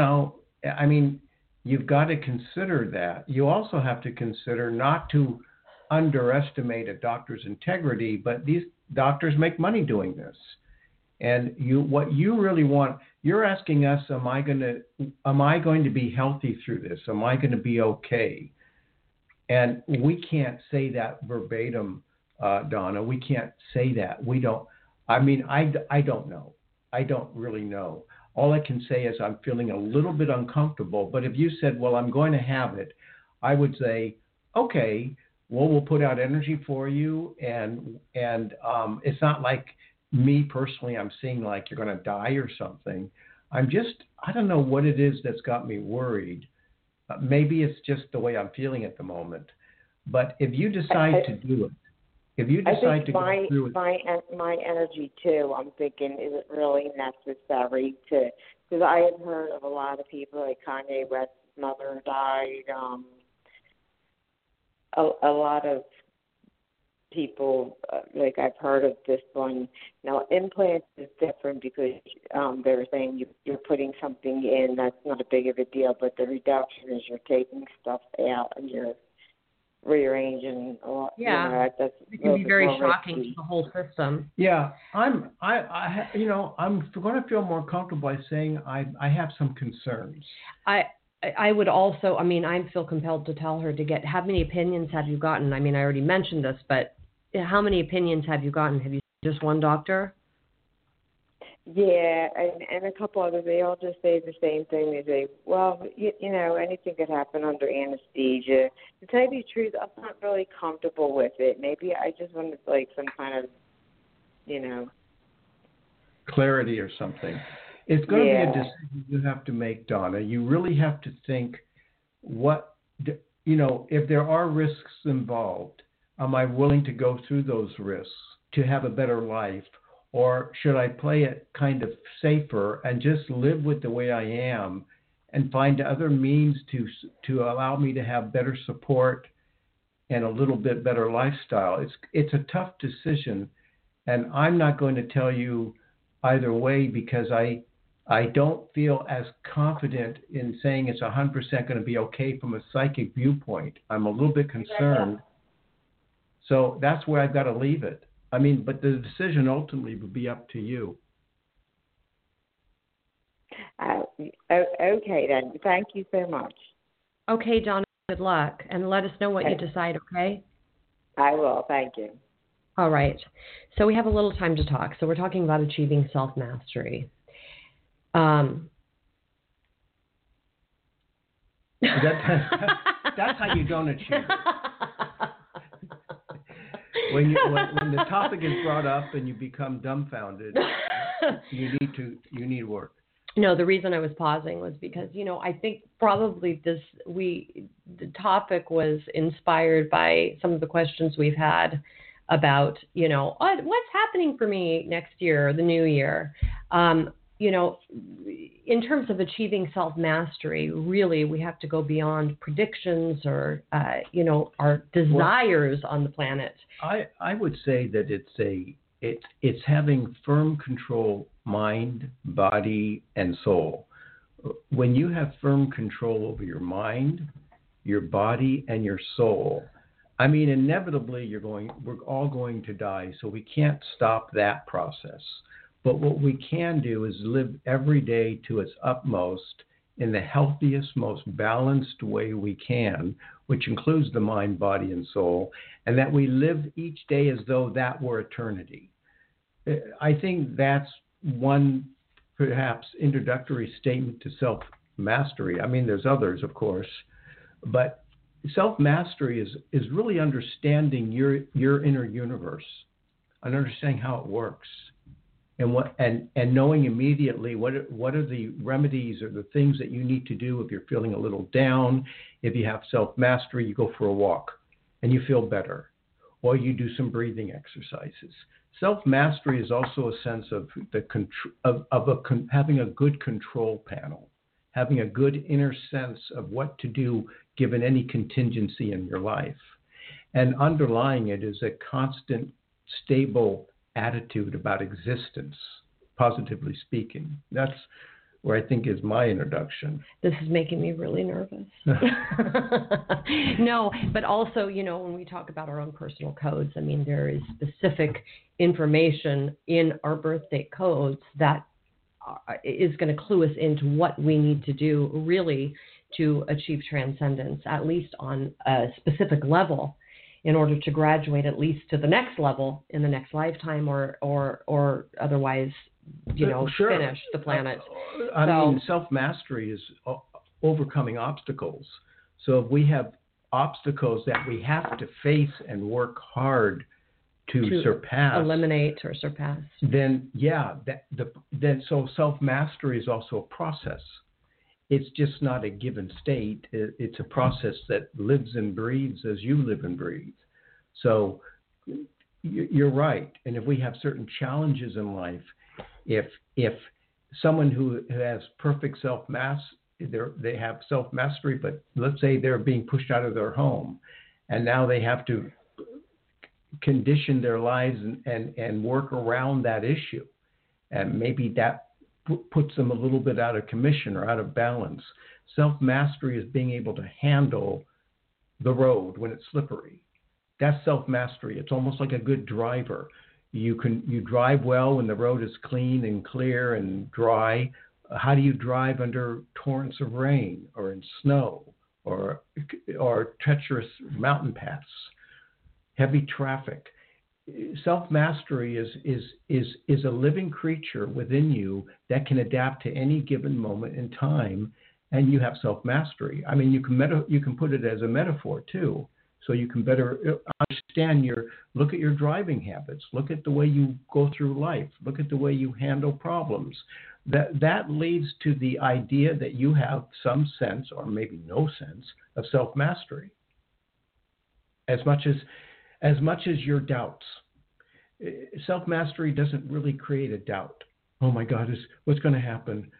[SPEAKER 3] you've got to consider that. You also have to consider not to underestimate a doctor's integrity, but these doctors make money doing this. And what you really want, you're asking us, am I going to be healthy through this? Am I going to be okay? And we can't say that verbatim, Donna. We can't say that. We don't. I don't know. I don't really know. All I can say is I'm feeling a little bit uncomfortable. But if you said, well, I'm going to have it, I would say, okay, well, we'll put out energy for you. And it's not like me personally, I'm seeing like you're going to die or something. I don't know what it is that's got me worried. Maybe it's just the way I'm feeling at the moment. But if you decide to do it, if you decide to go through it.
[SPEAKER 6] My energy too, I'm thinking, is it really necessary to, because I had heard of a lot of people, like Kanye West's mother died, a lot of people, like I've heard of this one. Now, implants is different because they're saying you're putting something in that's not a big of a deal, but the reduction is you're taking stuff out and you're rearranging. That's
[SPEAKER 1] it can be very shocking to the whole system.
[SPEAKER 3] Yeah, I'm going to feel more comfortable by saying I have some concerns.
[SPEAKER 1] I would also, I feel compelled to tell her to how many opinions have you gotten? I already mentioned this, but how many opinions have you gotten? Have you just one doctor?
[SPEAKER 6] Yeah, and a couple others, they all just say the same thing. They say, well, you know, anything could happen under anesthesia. To tell you the truth, I'm not really comfortable with it. Maybe I just wanted like some kind of, you know,
[SPEAKER 3] clarity or something. It's going to
[SPEAKER 6] Yeah.
[SPEAKER 3] be a decision you have to make, Donna. You really have to think if there are risks involved, am I willing to go through those risks to have a better life? Or should I play it kind of safer and just live with the way I am and find other means to allow me to have better support and a little bit better lifestyle? It's a tough decision, and I'm not going to tell you either way because I don't feel as confident in saying it's 100% going to be okay from a psychic viewpoint. I'm a little bit concerned. So that's where I've got to leave it. I mean, but the decision ultimately would be up to you.
[SPEAKER 6] Okay, then. Thank you so much.
[SPEAKER 1] Okay, Donna, good luck. And let us know what you decide, okay?
[SPEAKER 6] I will. Thank you.
[SPEAKER 1] All right. So we have a little time to talk. So we're talking about achieving self-mastery.
[SPEAKER 3] That's how you don't achieve it. When the topic is brought up and you become dumbfounded, you need work.
[SPEAKER 1] No, the reason I was pausing was because, I think probably the topic was inspired by some of the questions we've had about, what's happening for me next year or the new year. In terms of achieving self-mastery, really, we have to go beyond predictions or, our desires on the planet.
[SPEAKER 3] I would say that it's having firm control, mind, body, and soul. When you have firm control over your mind, your body, and your soul, I mean, inevitably we're all going to die, so we can't stop that process. But what we can do is live every day to its utmost in the healthiest, most balanced way we can, which includes the mind, body, and soul, and that we live each day as though that were eternity. I think that's one, perhaps, introductory statement to self-mastery. I mean, there's others, of course, but self-mastery is really understanding your inner universe and understanding how it works. And knowing immediately what are the remedies or the things that you need to do if you're feeling a little down. If you have self-mastery, you go for a walk and you feel better, or you do some breathing exercises. Self-mastery is also a sense of having a good control panel, having a good inner sense of what to do given any contingency in your life. And underlying it is a constant, stable attitude about existence, positively speaking. That's where I think is my introduction.
[SPEAKER 1] This is making me really nervous. No, but also, when we talk about our own personal codes, I mean, there is specific information in our birth date codes that is going to clue us into what we need to do really to achieve transcendence, at least on a specific level, in order to graduate at least to the next level in the next lifetime or otherwise,
[SPEAKER 3] Sure.
[SPEAKER 1] finish the planet.
[SPEAKER 3] I mean, self-mastery is overcoming obstacles. So if we have obstacles that we have to face and work hard to surpass,
[SPEAKER 1] eliminate or surpass,
[SPEAKER 3] then so self-mastery is also a process. It's just not a given state. It's a process that lives and breathes as you live and breathe. So you're right. And if we have certain challenges in life, if someone who has perfect they have self-mastery, but let's say they're being pushed out of their home, and now they have to condition their lives and work around that issue, and maybe that puts them a little bit out of commission or out of balance. Self-mastery is being able to handle the road when it's slippery. That's self-mastery. It's almost like a good driver. You drive well when the road is clean and clear and dry. How do you drive under torrents of rain or in snow or treacherous mountain paths, heavy traffic? self-mastery is a living creature within you that can adapt to any given moment in time, and you have self-mastery. I mean, you can put it as a metaphor too, so you can better understand look at your driving habits, look at the way you go through life, look at the way you handle problems. That leads to the idea that you have some sense, or maybe no sense, of self-mastery. As much as your doubts. Self-mastery doesn't really create a doubt. Oh my God, what's going to happen?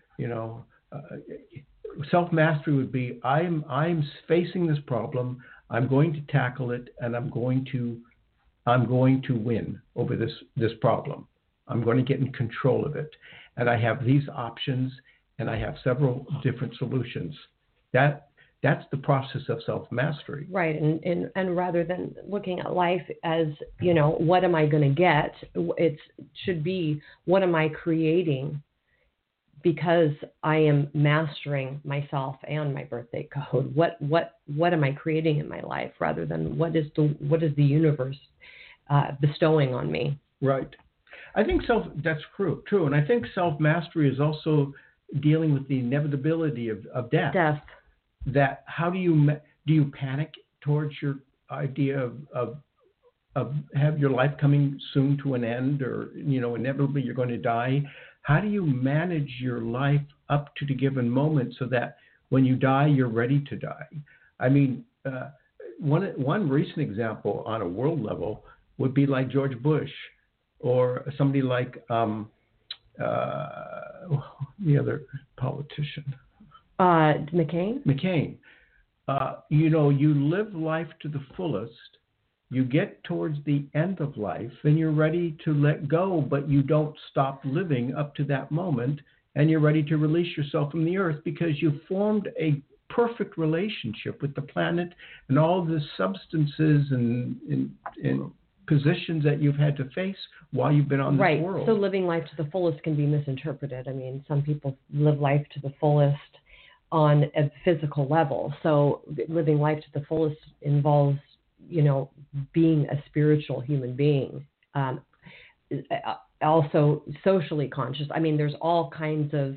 [SPEAKER 3] Self-mastery would be, I'm facing this problem. I'm going to tackle it, and I'm going to win over this problem. I'm going to get in control of it, and I have these options, and I have several different solutions. That's the process of self-mastery.
[SPEAKER 1] Right. And rather than looking at life as, what am I going to get? It should be, what am I creating? Because I am mastering myself and my birthday code. What am I creating in my life, rather than what is the universe bestowing on me?
[SPEAKER 3] Right. I think that's true. And I think self-mastery is also dealing with the inevitability of death. That how do you panic towards your idea of have your life coming soon to an end, or inevitably you're going to die? How do you manage your life up to the given moment so that when you die, you're ready to die? I mean, one recent example on a world level would be like George Bush, or somebody like the other politician. McCain. You live life to the fullest. You get towards the end of life, and you're ready to let go, but you don't stop living up to that moment, and you're ready to release yourself from the earth because you formed a perfect relationship with the planet and all the substances and positions that you've had to face while you've been on this
[SPEAKER 1] right.
[SPEAKER 3] world.
[SPEAKER 1] So living life to the fullest can be misinterpreted. I mean, some people live life to the fullest on a physical level. So living life to the fullest involves, being a spiritual human being. Also socially conscious. I mean, there's all kinds of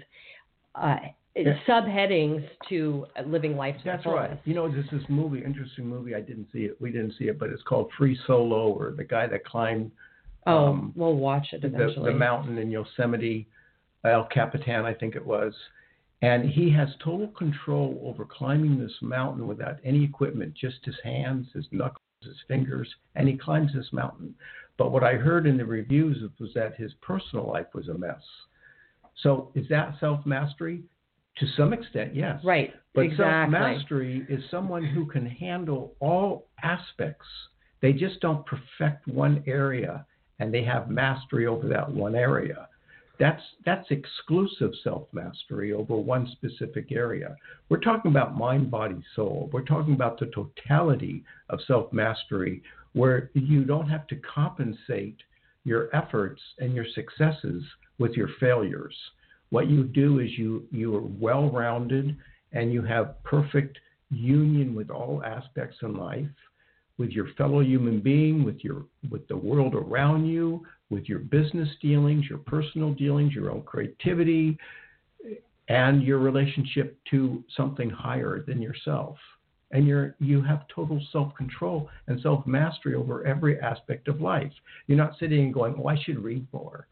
[SPEAKER 1] subheadings to living life to the fullest.
[SPEAKER 3] That's right. There's this interesting movie. We didn't see it, but it's called Free Solo, or the guy that climbed.
[SPEAKER 1] We'll watch it eventually.
[SPEAKER 3] The mountain in Yosemite, El Capitan, I think it was. And he has total control over climbing this mountain without any equipment, just his hands, his knuckles, his fingers, and he climbs this mountain. But what I heard in the reviews was that his personal life was a mess. So is that self-mastery? To some extent, yes.
[SPEAKER 1] Right,
[SPEAKER 3] but
[SPEAKER 1] exactly.
[SPEAKER 3] Self-mastery is someone who can handle all aspects. They just don't perfect one area, and they have mastery over that one area. That's exclusive self-mastery over one specific area. We're talking about mind, body, soul. We're talking about the totality of self-mastery, where you don't have to compensate your efforts and your successes with your failures. What you do is you are well-rounded, and you have perfect union with all aspects in life, with your fellow human being, with the world around you, with your business dealings, your personal dealings, your own creativity, and your relationship to something higher than yourself. And you have total self-control and self-mastery over every aspect of life. You're not sitting and going, I should read more.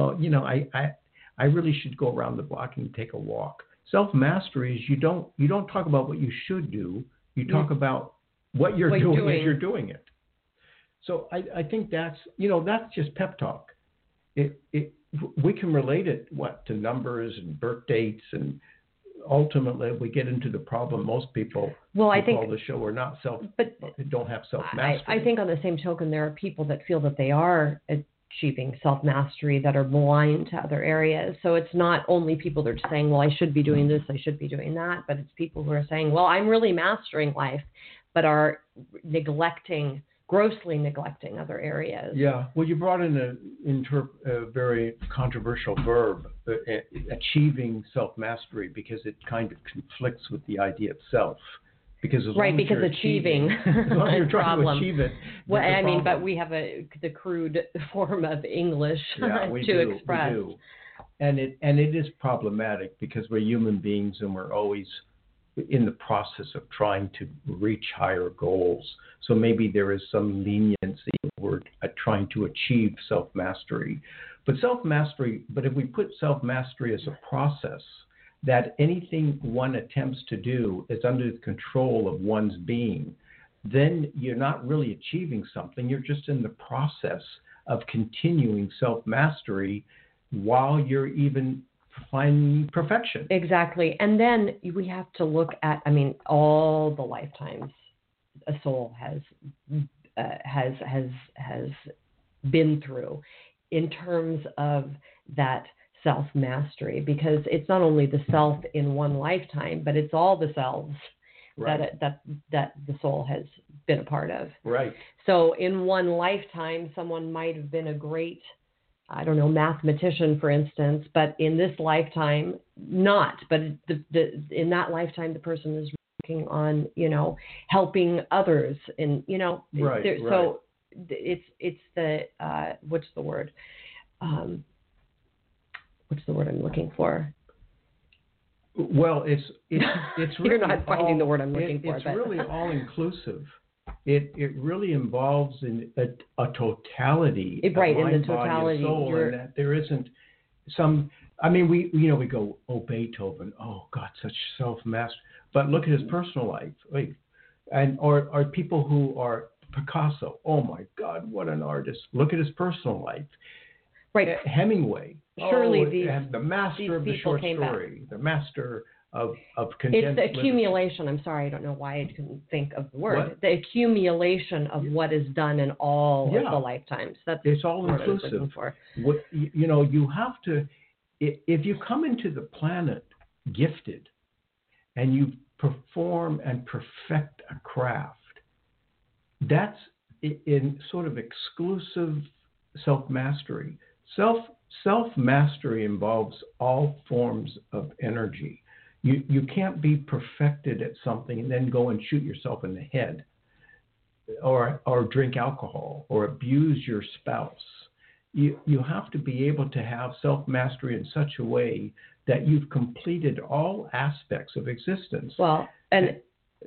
[SPEAKER 3] I really should go around the block and take a walk. Self-mastery is you don't talk about what you should do. You talk about what you're doing as you're doing it. So I think that's just pep talk. We can relate it to numbers and birth dates, and ultimately we get into the problem. Most people call the show are not don't have self-mastery.
[SPEAKER 1] I think on the same token, there are people that feel that they are achieving self-mastery that are blind to other areas. So it's not only people that are saying, well, I should be doing this, I should be doing that, but it's people who are saying, well, I'm really mastering life, but are grossly neglecting other areas.
[SPEAKER 3] Yeah. Well, you brought in a very controversial verb, achieving self-mastery, because it kind of conflicts with the idea of self. because as long
[SPEAKER 1] right,
[SPEAKER 3] as
[SPEAKER 1] because
[SPEAKER 3] you're
[SPEAKER 1] achieving
[SPEAKER 3] as long as you're trying
[SPEAKER 1] problem.
[SPEAKER 3] to achieve it.
[SPEAKER 1] Well,
[SPEAKER 3] there's a
[SPEAKER 1] I mean, but
[SPEAKER 3] problem.
[SPEAKER 1] we have the crude form of English
[SPEAKER 3] Yeah, we
[SPEAKER 1] to
[SPEAKER 3] do.
[SPEAKER 1] express.
[SPEAKER 3] We do. And it is problematic because we're human beings and we're always in the process of trying to reach higher goals. So maybe there is some leniency we're trying to achieve self-mastery. But if we put self-mastery as a process, that anything one attempts to do is under the control of one's being, then you're not really achieving something. You're just in the process of continuing self-mastery while you're even finding perfection.
[SPEAKER 1] Exactly. And then we have to look at, I mean, all the lifetimes a soul has been through in terms of that self-mastery, because it's not only the self in one lifetime, but it's all the selves
[SPEAKER 3] Right.
[SPEAKER 1] that the soul has been a part of.
[SPEAKER 3] Right.
[SPEAKER 1] So in one lifetime, someone might have been a great, I don't know, mathematician, for instance, but in this lifetime, not. But in that lifetime, the person is working on, helping others, and
[SPEAKER 3] Right.
[SPEAKER 1] So it's the what's the word? What's the word I'm looking for?
[SPEAKER 3] Well, it's really
[SPEAKER 1] You're not finding the word I'm looking for.
[SPEAKER 3] It's really all inclusive. It really involves a totality,
[SPEAKER 1] right,
[SPEAKER 3] of mind,
[SPEAKER 1] in the totality,
[SPEAKER 3] body, and soul, and that there isn't some. I mean, we go, oh, Beethoven, oh God, such self-mastery. But look at his personal life, or people who are Picasso. Oh my God, what an artist! Look at his personal life.
[SPEAKER 1] Right,
[SPEAKER 3] Hemingway.
[SPEAKER 1] Surely
[SPEAKER 3] the master of the short story, the master of condensed.
[SPEAKER 1] It's the accumulation. I'm sorry, I don't know why I couldn't think of the word.
[SPEAKER 3] What?
[SPEAKER 1] The accumulation of what is done in all
[SPEAKER 3] Yeah.
[SPEAKER 1] of the lifetimes.
[SPEAKER 3] It's all
[SPEAKER 1] what I was
[SPEAKER 3] inclusive.
[SPEAKER 1] looking for.
[SPEAKER 3] What you have to, if you come into the planet gifted, and you perform and perfect a craft, that's in sort of exclusive self-mastery. Self-mastery involves all forms of energy. You can't be perfected at something and then go and shoot yourself in the head, or drink alcohol, or abuse your spouse. You have to be able to have self-mastery in such a way that you've completed all aspects of existence.
[SPEAKER 1] Well, and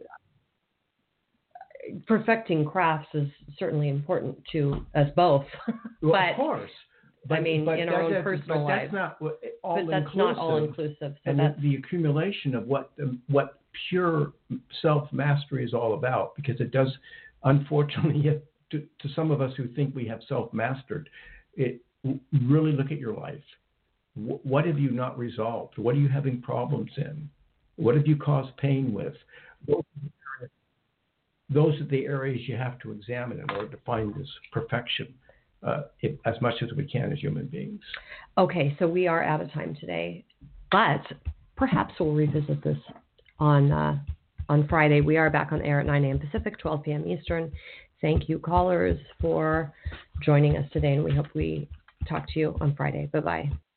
[SPEAKER 1] perfecting crafts is certainly important to us both.
[SPEAKER 3] Well,
[SPEAKER 1] but
[SPEAKER 3] of course.
[SPEAKER 1] I mean, in our own personal lives.
[SPEAKER 3] But
[SPEAKER 1] That's not all inclusive. So
[SPEAKER 3] and
[SPEAKER 1] that's
[SPEAKER 3] the accumulation of what pure self-mastery is all about, because it does, unfortunately, to some of us who think we have self-mastered, really look at your life. What have you not resolved? What are you having problems in? What have you caused pain with? Those are the areas you have to examine in order to find this perfection, as much as we can as human beings.
[SPEAKER 1] Okay, so we are out of time today, but perhaps we'll revisit this on Friday. We are back on air at 9 a.m. Pacific, 12 p.m. Eastern. Thank you, callers, for joining us today, and we hope we talk to you on Friday. Bye-bye.